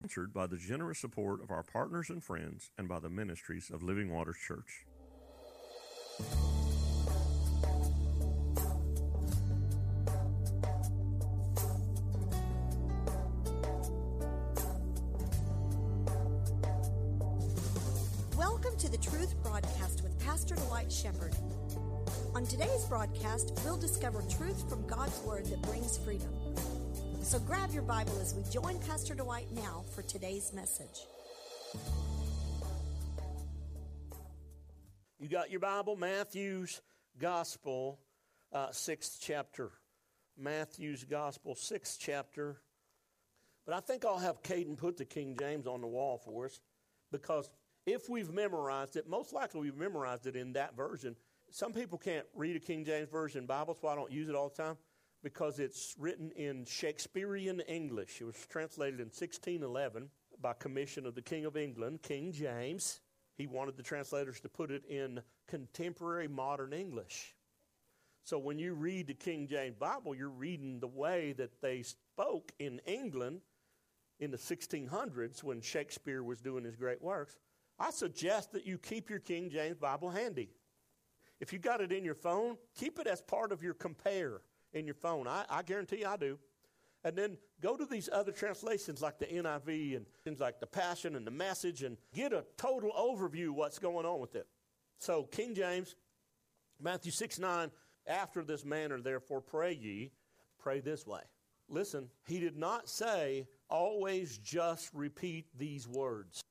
sponsored by the generous support of our partners and friends and by the ministries of Living Waters Church. Welcome to the Truth Broadcast with Pastor Dwight Shepherd. On today's broadcast, we'll discover truth from God's Word that brings freedom. So grab your Bible as we join Pastor Dwight now for today's message. You got your Bible, Matthew's Gospel, 6th chapter. Matthew's Gospel, 6th chapter. But I think I'll have Caden put the King James on the wall for us, because if we've memorized it, most likely we've memorized it in that version. Some people can't read a King James Version Bible, so I don't use it all the time, because it's written in Shakespearean English. It was translated in 1611 by commission of the King of England, King James. He wanted the translators to put it in contemporary modern English. So when you read the King James Bible, you're reading the way that they spoke in England in the 1600s when Shakespeare was doing his great works. I suggest that you keep your King James Bible handy. If you got it in your phone, keep it as part of your compare in your phone. I guarantee I do. And then go to these other translations like the NIV and things like the Passion and the Message and get a total overview of what's going on with it. So King James, Matthew 6:9, after this manner, therefore pray ye, pray this way. Listen, he did not say, always just repeat these words.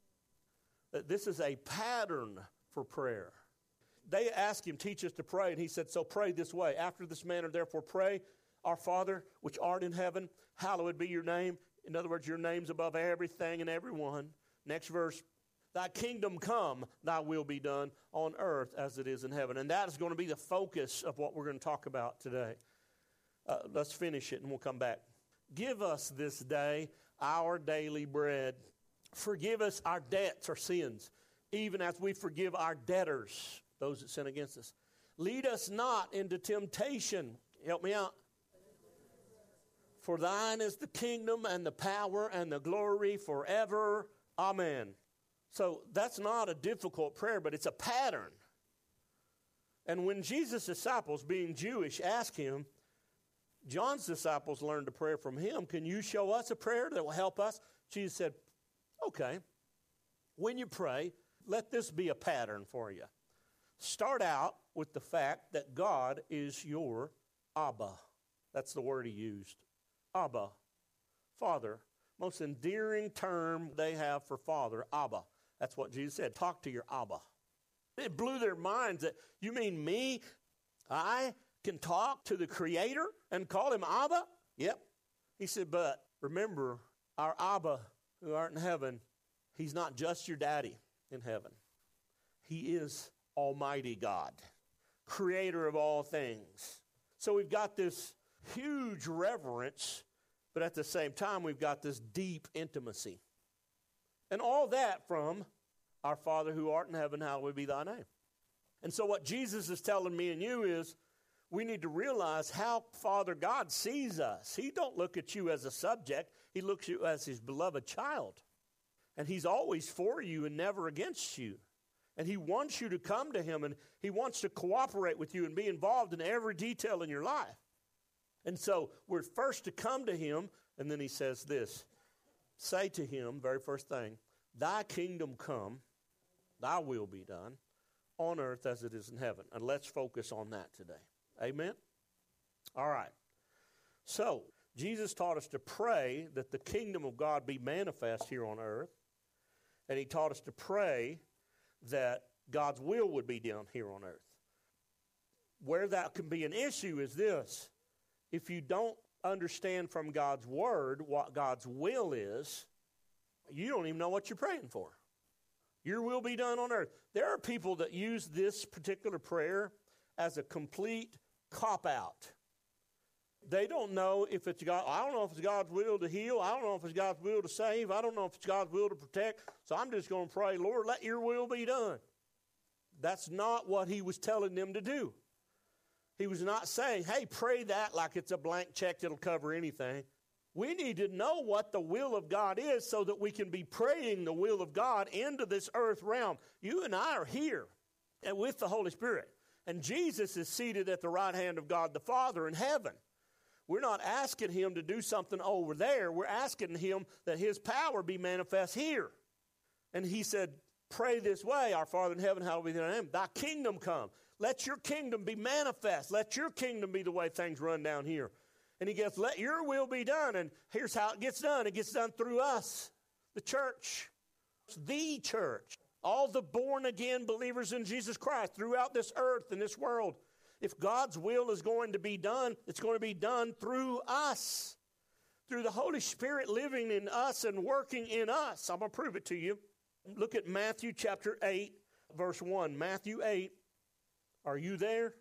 This is a pattern for prayer. They asked him, teach us to pray, and he said, so pray this way. After this manner, therefore pray, our Father, which art in heaven, hallowed be your name. In other words, your name's above everything and everyone. Next verse, thy kingdom come, thy will be done on earth as it is in heaven. And that is going to be the focus of what we're going to talk about today. Let's finish it and we'll come back. Give us this day our daily bread. Forgive us our debts, our sins, even as we forgive our debtors, those that sin against us. Lead us not into temptation. Help me out. For thine is the kingdom and the power and the glory forever. Amen. So that's not a difficult prayer, but it's a pattern. And when Jesus' disciples, being Jewish, asked him, John's disciples learned a prayer from him. Can you show us a prayer that will help us? Jesus said, okay. When you pray, let this be a pattern for you. Start out with the fact that God is your Abba. That's the word he used. Abba. Father. Most endearing term they have for father. Abba. That's what Jesus said. Talk to your Abba. It blew their minds that, you mean me? I can talk to the Creator and call him Abba? Yep. He said, but remember, our Abba who art in heaven, he's not just your daddy in heaven. He is Almighty God, creator of all things. So we've got this huge reverence, but at the same time we've got this deep intimacy. And all that from our Father who art in heaven, hallowed be thy name. And so what Jesus is telling me and you is we need to realize how Father God sees us. He don't look at you as a subject. He looks at you as his beloved child. And he's always for you and never against you. And he wants you to come to him, and he wants to cooperate with you and be involved in every detail in your life. And so we're first to come to him, and then he says this. Say to him, very first thing, thy kingdom come, thy will be done, on earth as it is in heaven. And let's focus on that today. Amen? All right. So, Jesus taught us to pray that the kingdom of God be manifest here on earth. And he taught us to pray that God's will would be done here on earth. Where that can be an issue is this. If you don't understand from God's word what God's will is, you don't even know what you're praying for. Your will be done on earth. There are people that use this particular prayer as a complete cop-out. They don't know if it's God. I don't know if it's God's will to heal. I don't know if it's God's will to save. I don't know if it's God's will to protect. So I'm just going to pray, Lord, let your will be done. That's not what he was telling them to do. He was not saying, hey, pray that like it's a blank check that'll cover anything. We need to know what the will of God is so that we can be praying the will of God into this earth realm. You and I are here and with the Holy Spirit. And Jesus is seated at the right hand of God the Father in heaven. We're not asking him to do something over there. We're asking him that his power be manifest here. And he said, pray this way, our Father in heaven, hallowed be thy name. Thy kingdom come. Let your kingdom be manifest. Let your kingdom be the way things run down here. And he goes, let your will be done. And here's how it gets done. It gets done through us, the church. It's the church. All the born-again believers in Jesus Christ throughout this earth and this world. If God's will is going to be done, it's going to be done through us. Through the Holy Spirit living in us and working in us. I'm going to prove it to you. Look at Matthew chapter 8, verse 1. Matthew 8. Are you there?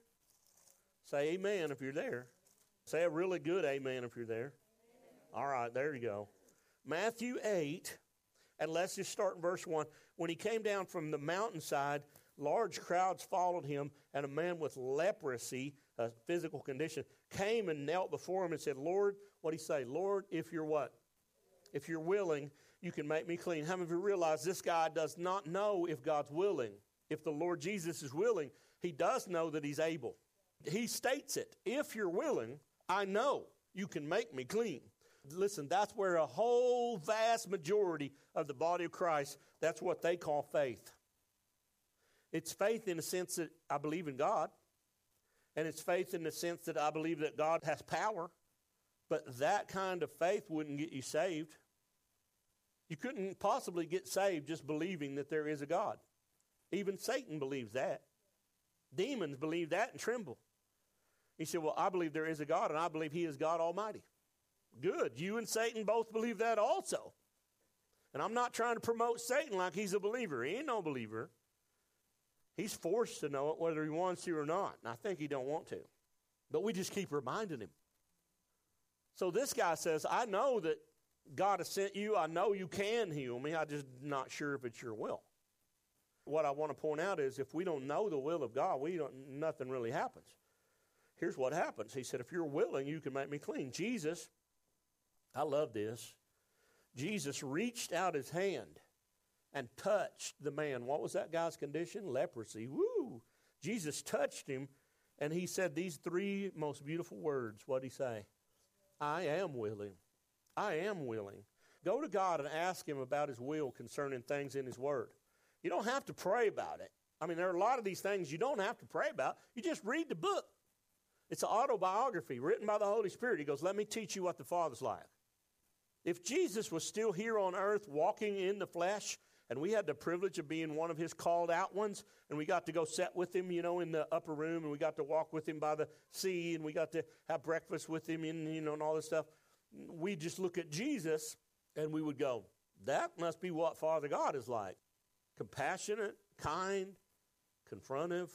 Say amen if you're there. Say a really good amen if you're there. All right, there you go. Matthew 8, and let's just start in verse 1. When he came down from the mountainside, large crowds followed him, and a man with leprosy, a physical condition, came and knelt before him and said, Lord, what did he say? Lord, if you're what? If you're willing, you can make me clean. How many of you realize this guy does not know if God's willing? If the Lord Jesus is willing, he does know that he's able. He states it. If you're willing, I know you can make me clean. Listen, that's where a whole vast majority of the body of Christ, that's what they call faith. It's faith in the sense that I believe in God. And it's faith in the sense that I believe that God has power. But that kind of faith wouldn't get you saved. You couldn't possibly get saved just believing that there is a God. Even Satan believes that. Demons believe that and tremble. He said, well, I believe there is a God, and I believe he is God Almighty. Good. You and Satan both believe that also. And I'm not trying to promote Satan like he's a believer. He ain't no believer. He's forced to know it whether he wants to or not. And I think he don't want to. But we just keep reminding him. So this guy says, I know that God has sent you. I know you can heal me. I'm just not sure if it's your will. What I want to point out is if we don't know the will of God, nothing really happens. Here's what happens. He said, if you're willing, you can make me clean. Jesus, I love this. Jesus reached out his hand and touched the man. What was that guy's condition? Leprosy. Woo! Jesus touched him, and he said these three most beautiful words. What did he say? I am willing. I am willing. Go to God and ask him about his will concerning things in his word. You don't have to pray about it. I mean, there are a lot of these things you don't have to pray about. You just read the book. It's an autobiography written by the Holy Spirit. He goes, let me teach you what the Father's like. If Jesus was still here on earth walking in the flesh, and we had the privilege of being one of his called out ones, and we got to go sit with him, in the upper room, and we got to walk with him by the sea, and we got to have breakfast with him, and all this stuff. We just look at Jesus, and we would go, that must be what Father God is like. Compassionate, kind, confrontive,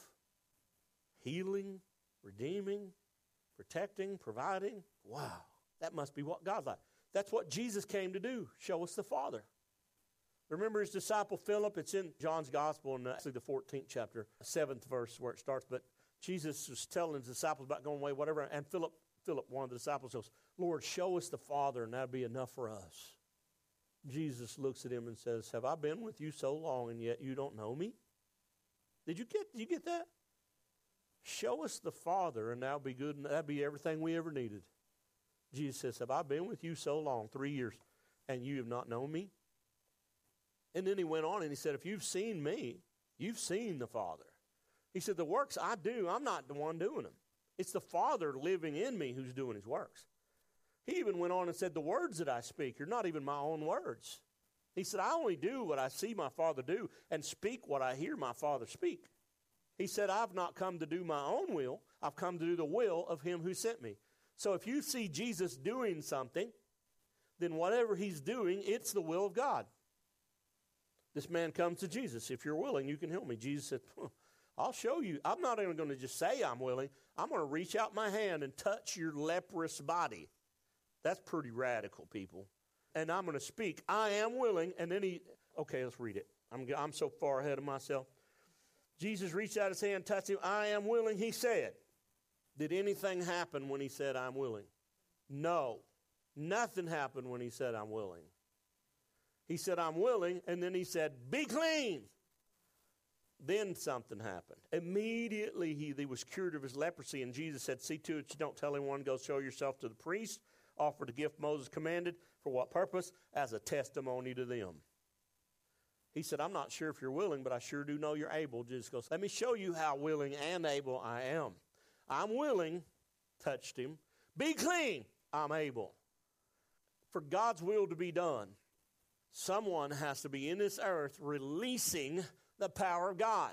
healing, redeeming, protecting, providing. Wow, that must be what God's like. That's what Jesus came to do, show us the Father. Remember his disciple Philip? It's in John's Gospel, in actually the 14th chapter, 7th verse where it starts. But Jesus was telling his disciples about going away, whatever. And Philip, one of the disciples, goes, Lord, show us the Father, and that'll be enough for us. Jesus looks at him and says, have I been with you so long, and yet you don't know me? Did you get that? Show us the Father, and that'll be good, and that'll be everything we ever needed. Jesus says, have I been with you so long, 3 years, and you have not known me? And then he went on and he said, if you've seen me, you've seen the Father. He said, the works I do, I'm not the one doing them. It's the Father living in me who's doing his works. He even went on and said, the words that I speak are not even my own words. He said, I only do what I see my Father do and speak what I hear my Father speak. He said, I've not come to do my own will. I've come to do the will of him who sent me. So if you see Jesus doing something, then whatever he's doing, it's the will of God. This man comes to Jesus. If you're willing, you can heal me. Jesus said, I'll show you. I'm not even going to just say I'm willing. I'm going to reach out my hand and touch your leprous body. That's pretty radical, people. And I'm going to speak, I am willing. And then okay, let's read it. I'm so far ahead of myself. Jesus reached out his hand and touched him. I am willing, he said. Did anything happen when he said, I'm willing? No. Nothing happened when he said, I'm willing. He said, I'm willing, and then he said, be clean. Then something happened. Immediately he was cured of his leprosy, and Jesus said, see to it you don't tell anyone, go show yourself to the priest, offer the gift Moses commanded. For what purpose? As a testimony to them. He said, I'm not sure if you're willing, but I sure do know you're able. Jesus goes, let me show you how willing and able I am. I'm willing, touched him. Be clean, I'm able. For God's will to be done, someone has to be in this earth releasing the power of God.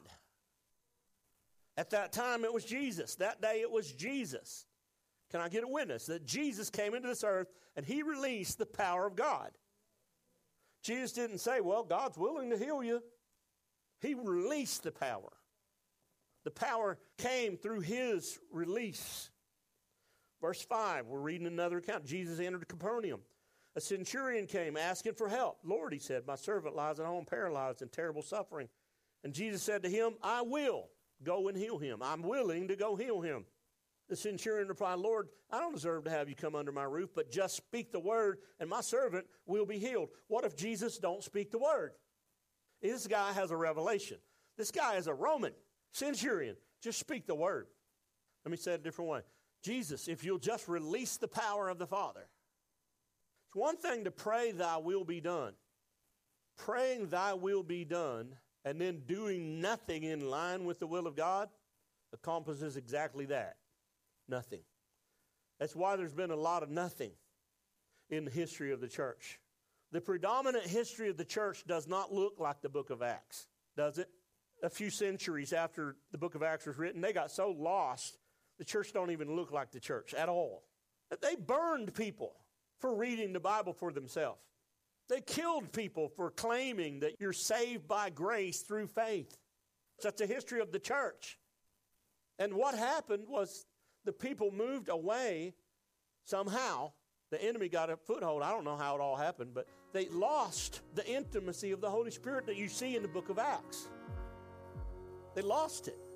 At that time, it was Jesus. That day, it was Jesus. Can I get a witness that Jesus came into this earth and he released the power of God? Jesus didn't say, well, God's willing to heal you. He released the power. The power came through his release. Verse 5, we're reading another account. Jesus entered Capernaum. A centurion came asking for help. Lord, he said, my servant lies at home paralyzed in terrible suffering. And Jesus said to him, I will go and heal him. I'm willing to go heal him. The centurion replied, Lord, I don't deserve to have you come under my roof, but just speak the word, and my servant will be healed. What if Jesus don't speak the word? This guy has a revelation. This guy is a Roman centurion. Just speak the word. Let me say it a different way. Jesus, if you'll just release the power of the Father. It's one thing to pray thy will be done. Praying thy will be done and then doing nothing in line with the will of God accomplishes exactly that. Nothing. That's why there's been a lot of nothing in the history of the church. The predominant history of the church does not look like the book of Acts, does it? A few centuries after the book of Acts was written, they got so lost, the church don't even look like the church at all. They burned people for reading the Bible for themselves. They killed people for claiming that you're saved by grace through faith. That's the history of the church. And what happened was the people moved away somehow. The enemy got a foothold. I don't know how it all happened, but they lost the intimacy of the Holy Spirit that you see in the book of Acts. They lost it.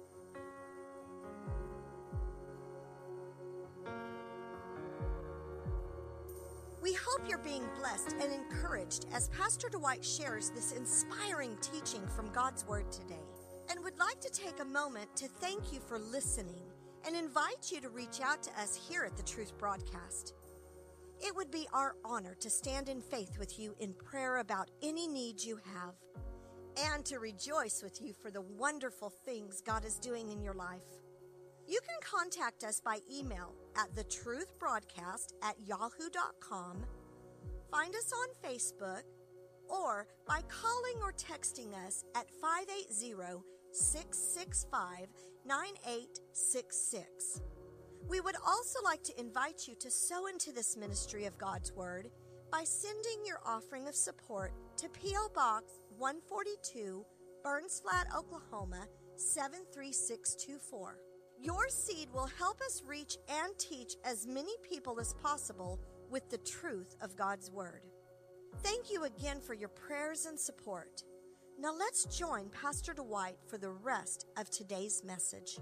We hope you're being blessed and encouraged as Pastor Dwight shares this inspiring teaching from God's Word today, and would like to take a moment to thank you for listening and invite you to reach out to us here at the Truth Broadcast. It would be our honor to stand in faith with you in prayer about any needs you have, and to rejoice with you for the wonderful things God is doing in your life. You can contact us by email at thetruthbroadcast@yahoo.com, find us on Facebook, or by calling or texting us at 580-665-9866. We would also like to invite you to sow into this ministry of God's Word by sending your offering of support to P.O. Box 142, Burns Flat, Oklahoma 73624. Your seed will help us reach and teach as many people as possible with the truth of God's Word. Thank you again for your prayers and support. Now let's join Pastor Dwight for the rest of today's message.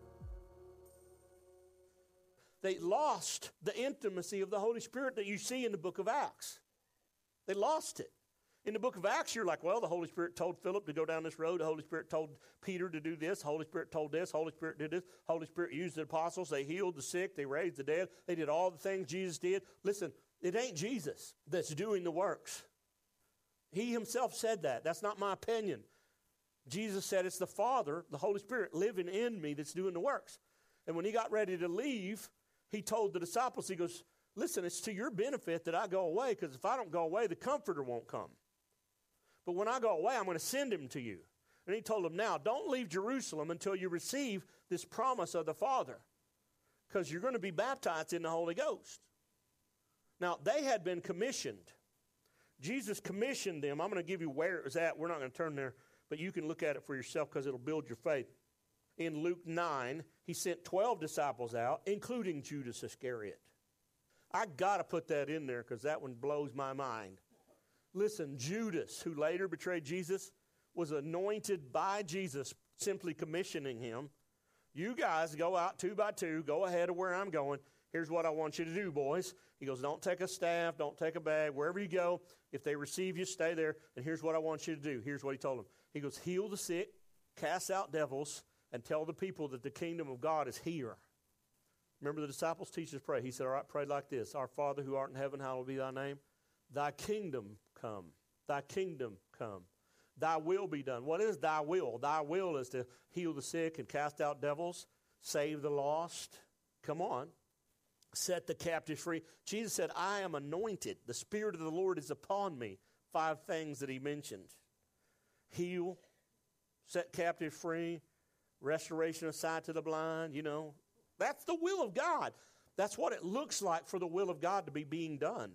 They lost the intimacy of the Holy Spirit that you see in the book of Acts. They lost it. In the book of Acts, you're like, well, the Holy Spirit told Philip to go down this road. The Holy Spirit told Peter to do this. The Holy Spirit told this. The Holy Spirit did this. The Holy Spirit used the apostles. They healed the sick. They raised the dead. They did all the things Jesus did. Listen, it ain't Jesus that's doing the works. He himself said that. That's not my opinion. Jesus said it's the Father, the Holy Spirit, living in me that's doing the works. And when he got ready to leave, he told the disciples, he goes, listen, it's to your benefit that I go away, because if I don't go away, the Comforter won't come. But when I go away, I'm going to send him to you. And he told them, now, don't leave Jerusalem until you receive this promise of the Father, because you're going to be baptized in the Holy Ghost. Now, they had been commissioned. Jesus commissioned them. I'm going to give you where it was at. We're not going to turn there, but you can look at it for yourself because it'll build your faith. In Luke 9, he sent 12 disciples out, including Judas Iscariot. I got to put that in there because that one blows my mind. Listen, Judas, who later betrayed Jesus, was anointed by Jesus, simply commissioning him. You guys go out 2 by 2, go ahead of where I'm going. Here's what I want you to do, boys. He goes, don't take a staff, don't take a bag. Wherever you go, if they receive you, stay there. And here's what I want you to do. Here's what he told them. He goes, heal the sick, cast out devils, and tell the people that the kingdom of God is here. Remember the disciples teach us pray. He said, all right, pray like this. Our Father who art in heaven, hallowed be thy name. Thy kingdom come. Thy kingdom come. Thy will be done. What is thy will? Thy will is to heal the sick and cast out devils, save the lost. Come on. Set the captives free. Jesus said, I am anointed. The Spirit of the Lord is upon me. 5 things that he mentioned. Heal, set captives free, restoration of sight to the blind, That's the will of God. That's what it looks like for the will of God to be being done.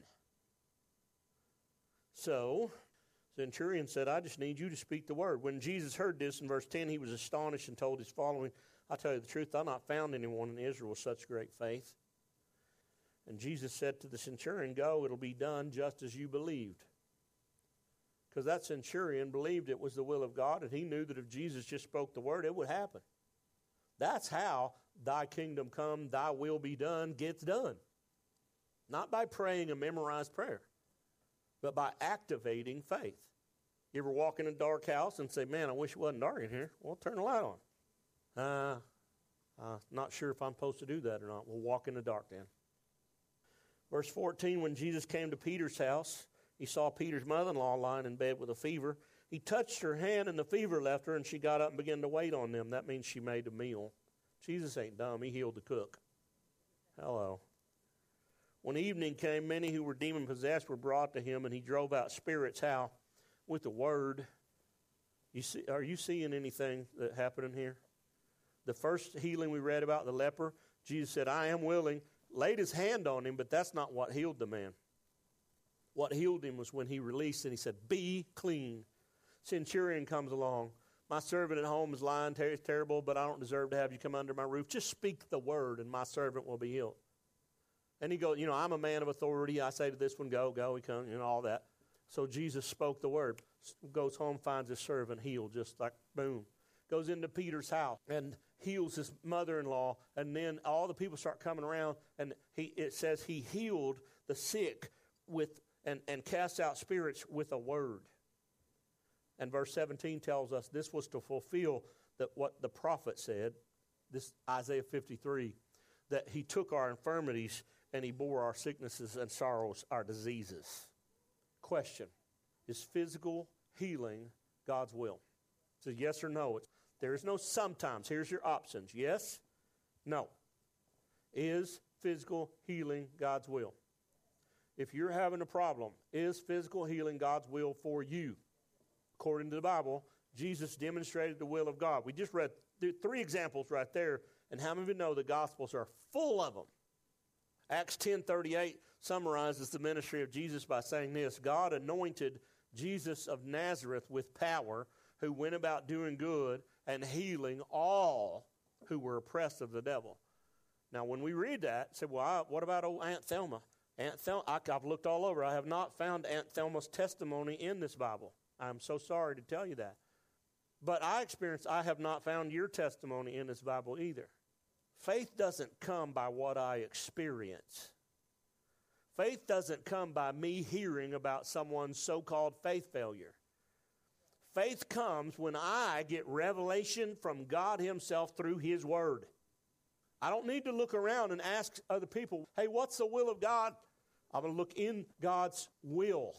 So, the centurion said, I just need you to speak the word. When Jesus heard this in verse 10, he was astonished and told his following, I tell you the truth, I've not found anyone in Israel with such great faith. And Jesus said to the centurion, go, it'll be done just as you believed. Because that centurion believed it was the will of God, and he knew that if Jesus just spoke the word, it would happen. That's how thy kingdom come, thy will be done gets done. Not by praying a memorized prayer, but by activating faith. You ever walk in a dark house and say, man, I wish it wasn't dark in here? Well, turn the light on. Not sure if I'm supposed to do that or not. We'll walk in the dark then. Verse 14, when Jesus came to Peter's house, he saw Peter's mother-in-law lying in bed with a fever. He touched her hand and the fever left her, and she got up and began to wait on them. That means she made a meal. Jesus ain't dumb. He healed the cook. Hello. When evening came, many who were demon-possessed were brought to him, and he drove out spirits. How? With the word. Are you seeing anything that happened in here? The first healing we read about, the leper, Jesus said, I am willing. Laid his hand on him, but that's not what healed the man. What healed him was when he released and he said, be clean. Centurion comes along. My servant at home is lying, terrible, but I don't deserve to have you come under my roof. Just speak the word and my servant will be healed. And he goes, I'm a man of authority. I say to this one, go. He comes, all that. So Jesus spoke the word. Goes home, finds his servant healed, just like boom. Goes into Peter's house and heals his mother-in-law. And then all the people start coming around. And it says he healed the sick and cast out spirits with a word. And verse 17 tells us this was to fulfill what the prophet said, this Isaiah 53, that he took our infirmities and he bore our sicknesses and sorrows, our diseases. Question, is physical healing God's will? So yes or no. There is no sometimes. Here's your options. Yes, no. Is physical healing God's will? If you're having a problem, is physical healing God's will for you? According to the Bible, Jesus demonstrated the will of God. We just read 3 examples right there, and how many of you know the Gospels are full of them? Acts 10:38 summarizes the ministry of Jesus by saying this, God anointed Jesus of Nazareth with power, who went about doing good and healing all who were oppressed of the devil. Now, when we read that, say, well, what about old Aunt Thelma? Aunt Thelma, I've looked all over. I have not found Aunt Thelma's testimony in this Bible. I'm so sorry to tell you that. But I have not found your testimony in this Bible either. Faith doesn't come by what I experience. Faith doesn't come by me hearing about someone's so-called faith failure. Faith comes when I get revelation from God himself through his word. I don't need to look around and ask other people, hey, what's the will of God? I'm going to look in God's will.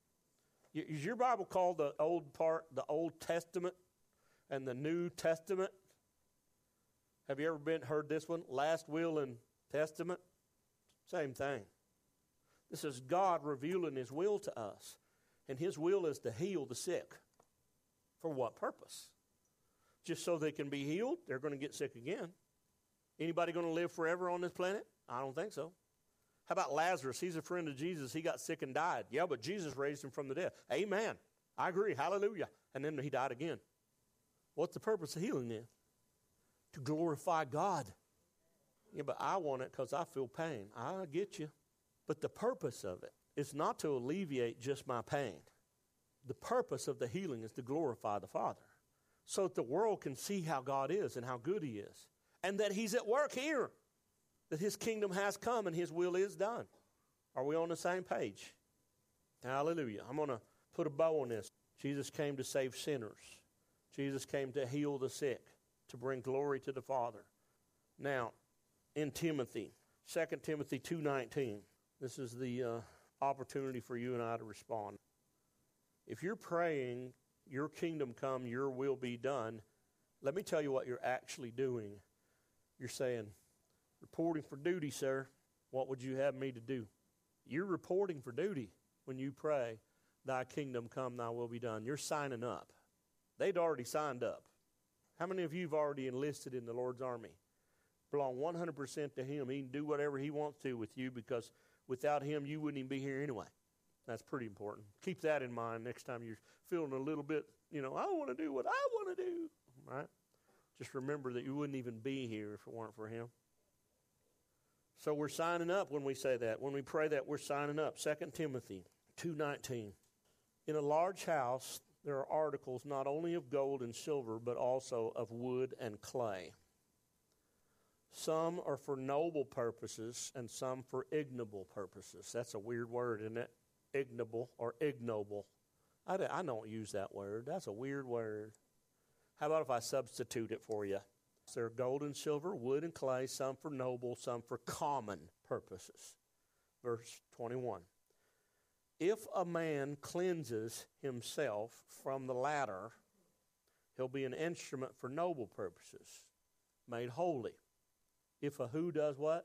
Is your Bible called the Old Testament and the New Testament? Have you ever heard this one? Last will and testament? Same thing. This is God revealing his will to us. And his will is to heal the sick. For what purpose? Just so they can be healed? They're going to get sick again. Anybody going to live forever on this planet? I don't think so. How about Lazarus? He's a friend of Jesus. He got sick and died. Yeah, but Jesus raised him from the dead. Amen. I agree. Hallelujah. And then he died again. What's the purpose of healing then? To glorify God. Yeah, but I want it because I feel pain. I get you. But the purpose of it is not to alleviate just my pain. The purpose of the healing is to glorify the Father, so that the world can see how God is and how good he is, and that he's at work here. that his kingdom has come and his will is done. Are we on the same page? Hallelujah. I'm going to put a bow on this. Jesus came to save sinners. Jesus came to heal the sick, to bring glory to the Father. Now, in Timothy, 2 Timothy 2:19, this is the opportunity for you and I to respond. If you're praying, your kingdom come, your will be done, let me tell you what you're actually doing. You're saying, reporting for duty, sir. What would you have me to do? You're reporting for duty when you pray, thy kingdom come, thy will be done. You're signing up. They'd already signed up. How many of you have already enlisted in the Lord's army? Belong 100% to him. He can do whatever he wants to with you, because without him, you wouldn't even be here anyway. That's pretty important. Keep that in mind next time you're feeling a little bit, I want to do what I want to do. Right? Just remember that you wouldn't even be here if it weren't for him. So we're signing up when we say that. When we pray that, we're signing up. 2 Timothy 2:19. In a large house, there are articles not only of gold and silver, but also of wood and clay. Some are for noble purposes and some for ignoble purposes. That's a weird word, isn't it? Ignoble or ignoble. I don't use that word. That's a weird word. How about if I substitute it for you? There are gold and silver, wood and clay, some for noble, some for common purposes. Verse 21. If a man cleanses himself from the latter, he'll be an instrument for noble purposes, made holy. If a who does what?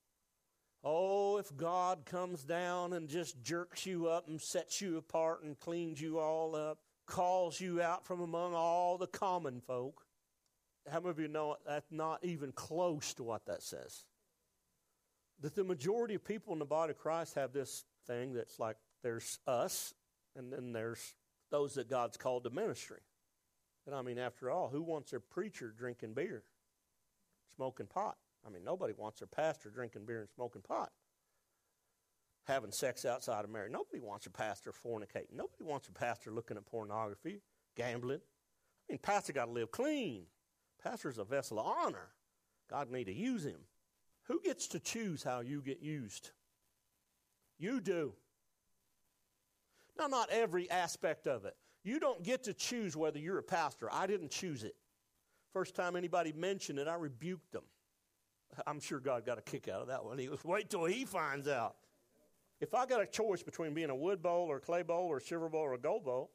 Oh, if God comes down and just jerks you up and sets you apart and cleans you all up, calls you out from among all the common folk. How many of you know that's not even close to what that says? That the majority of people in the body of Christ have this thing that's like there's us and then there's those that God's called to ministry. And after all, who wants their preacher drinking beer, smoking pot? Nobody wants their pastor drinking beer and smoking pot. Having sex outside of marriage. Nobody wants a pastor fornicating. Nobody wants a pastor looking at pornography, gambling. Pastor got to live clean. Pastor's a vessel of honor. God need to use him. Who gets to choose how you get used? You do. Now, not every aspect of it. You don't get to choose whether you're a pastor. I didn't choose it. First time anybody mentioned it, I rebuked them. I'm sure God got a kick out of that one. He was, wait till he finds out. If I got a choice between being a wood bowl or a clay bowl or a silver bowl or a gold bowl,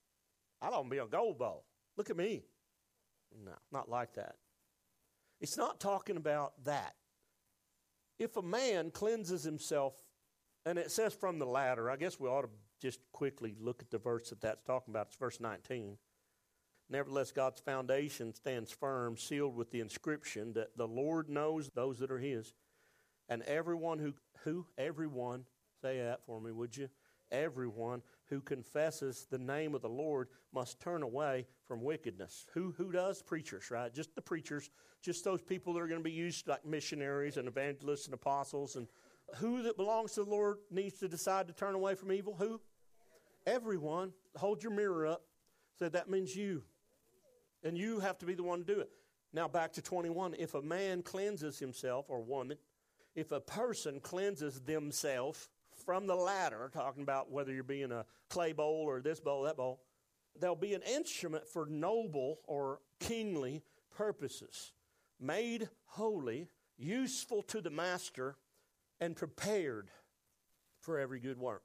I don't be a gold bowl. Look at me. No, not like that. It's not talking about that. If a man cleanses himself, and it says from the latter, I guess we ought to just quickly look at the verse that's talking about. It's verse 19. Nevertheless, God's foundation stands firm, sealed with the inscription that the Lord knows those that are his. And everyone everyone, say that for me, would you? Everyone who confesses the name of the Lord must turn away from wickedness. Who does? Preachers, right? Just the preachers, just those people that are going to be used like missionaries and evangelists and apostles. And who that belongs to the Lord needs to decide to turn away from evil? Who? Everyone. Hold your mirror up. So that means you. And you have to be the one to do it. Now back to 21. If a man cleanses himself, or woman, if a person cleanses themselves from the latter, talking about whether you're being a clay bowl or this bowl, that bowl, they'll be an instrument for noble or kingly purposes, made holy, useful to the master, and prepared for every good work.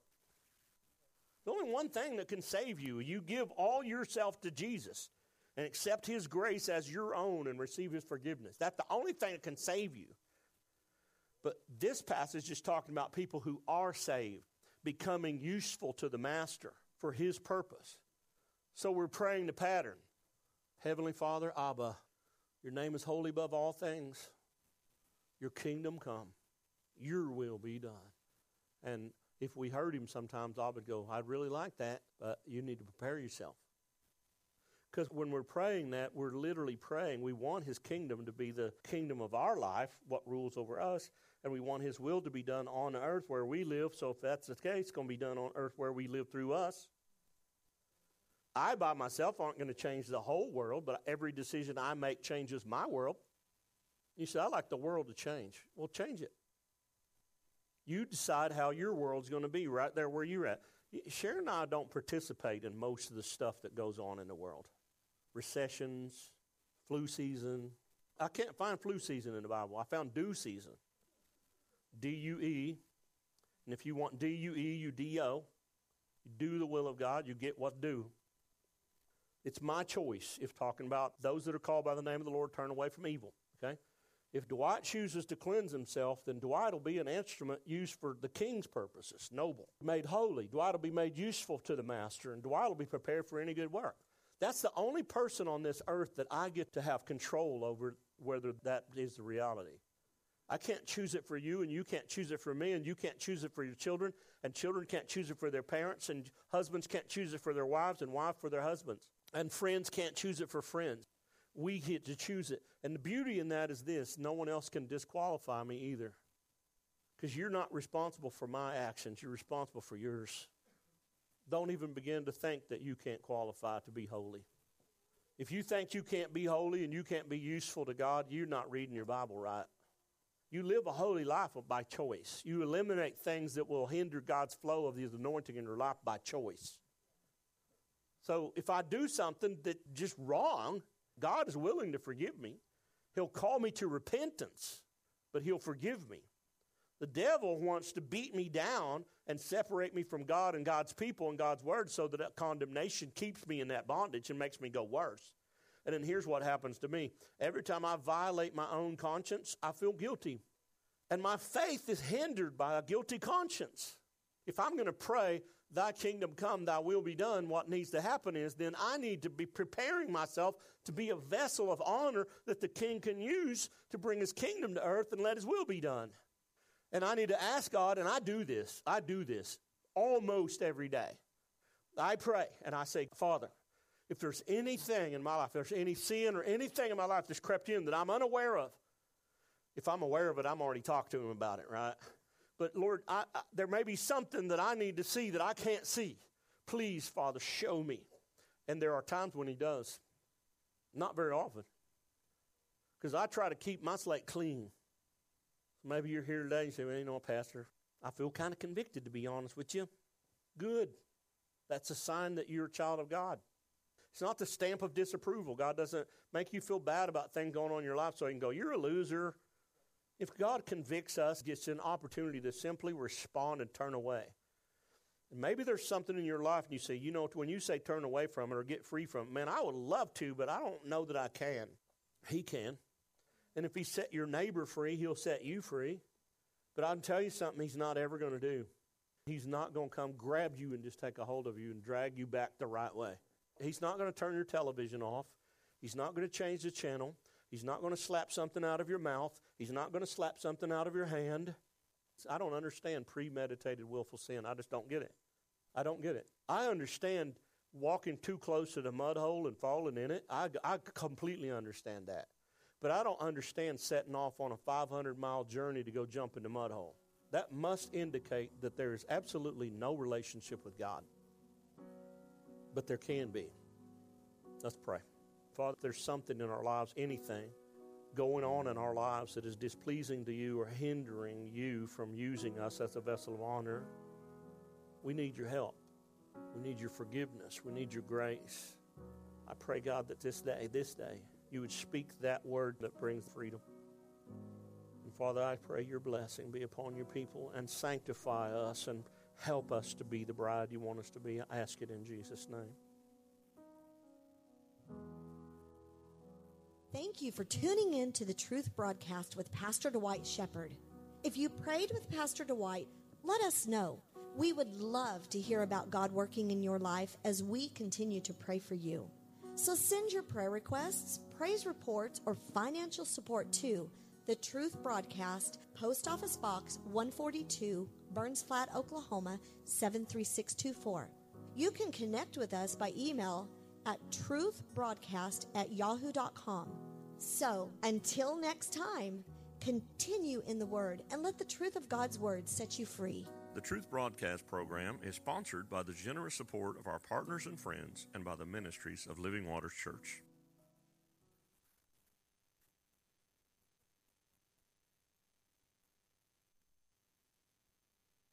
There's only one thing that can save you. You give all yourself to Jesus and accept his grace as your own and receive his forgiveness. That's the only thing that can save you. But this passage is talking about people who are saved, becoming useful to the master for his purpose. So we're praying the pattern. Heavenly Father, Abba, your name is holy above all things. Your kingdom come. Your will be done. And if we heard him sometimes, I would go, I'd really like that, but you need to prepare yourself. Because when we're praying that, we're literally praying. We want his kingdom to be the kingdom of our life, what rules over us, and we want his will to be done on earth where we live. So if that's the case, it's going to be done on earth where we live through us. I by myself aren't going to change the whole world, but every decision I make changes my world. You say, I like the world to change. Well, change it. You decide how your world's going to be right there where you're at. Sharon and I don't participate in most of the stuff that goes on in the world. Recessions, flu season. I can't find flu season in the Bible. I found due season. D-U-E. And if you want D-U-E, you D-O. You do the will of God, you get what's due. It's my choice if talking about those that are called by the name of the Lord turn away from evil. Okay? If Dwight chooses to cleanse himself, then Dwight will be an instrument used for the king's purposes, noble, made holy. Dwight will be made useful to the master, and Dwight will be prepared for any good work. That's the only person on this earth that I get to have control over whether that is the reality. I can't choose it for you, and you can't choose it for me, and you can't choose it for your children, and children can't choose it for their parents, and husbands can't choose it for their wives, and wives for their husbands, and friends can't choose it for friends. We get to choose it. And the beauty in that is this: no one else can disqualify me either. Because you're not responsible for my actions. You're responsible for yours. Don't even begin to think that you can't qualify to be holy. If you think you can't be holy and you can't be useful to God, you're not reading your Bible right. You live a holy life by choice. You eliminate things that will hinder God's flow of His anointing in your life by choice. So if I do something that's just wrong, God is willing to forgive me. He'll call me to repentance, but He'll forgive me. The devil wants to beat me down and separate me from God and God's people and God's word so that condemnation keeps me in that bondage and makes me go worse. And then here's what happens to me. Every time I violate my own conscience, I feel guilty. And my faith is hindered by a guilty conscience. If I'm going to pray, thy kingdom come, thy will be done, what needs to happen is then I need to be preparing myself to be a vessel of honor that the king can use to bring his kingdom to earth and let his will be done. And I need to ask God, and I do this almost every day. I pray and I say, Father, if there's anything in my life, if there's any sin or anything in my life that's crept in that I'm unaware of, if I'm aware of it, I'm already talked to him about it, right? But Lord, there may be something that I need to see that I can't see. Please, Father, show me. And there are times when He does. Not very often. Because I try to keep my slate clean. Maybe you're here today and you say, well, you know, Pastor, I feel kind of convicted, to be honest with you. Good. That's a sign that you're a child of God. It's not the stamp of disapproval. God doesn't make you feel bad about things going on in your life so He can go, you're a loser. If God convicts us, it gets an opportunity to simply respond and turn away. And maybe there's something in your life and you say, you know, when you say turn away from it or get free from it, man, I would love to, but I don't know that I can. He can. And if He set your neighbor free, He'll set you free. But I can tell you something He's not ever going to do. He's not going to come grab you and just take a hold of you and drag you back the right way. He's not going to turn your television off. He's not going to change the channel. He's not going to slap something out of your mouth. He's not going to slap something out of your hand. I don't understand premeditated willful sin. I just don't get it. I don't get it. I understand walking too close to the mud hole and falling in it. I completely understand that. But I don't understand setting off on a 500-mile journey to go jump in the mud hole. That must indicate that there is absolutely no relationship with God. But there can be. Let's pray. Father, if there's something in our lives, anything going on in our lives that is displeasing to You or hindering You from using us as a vessel of honor, we need Your help. We need Your forgiveness. We need Your grace. I pray, God, that this day, You would speak that word that brings freedom. And Father, I pray Your blessing be upon Your people and sanctify us and help us to be the bride You want us to be. I ask it in Jesus' name. Thank you for tuning in to the Truth Broadcast with Pastor Dwight Shepherd. If you prayed with Pastor Dwight, let us know. We would love to hear about God working in your life as we continue to pray for you. So send your prayer requests, praise reports, or financial support to The Truth Broadcast, Post Office Box 142, Burns Flat, Oklahoma 73624. You can connect with us by email at truthbroadcast@yahoo.com. So, until next time, continue in the Word and let the truth of God's Word set you free. The Truth Broadcast program is sponsored by the generous support of our partners and friends and by the ministries of Living Waters Church.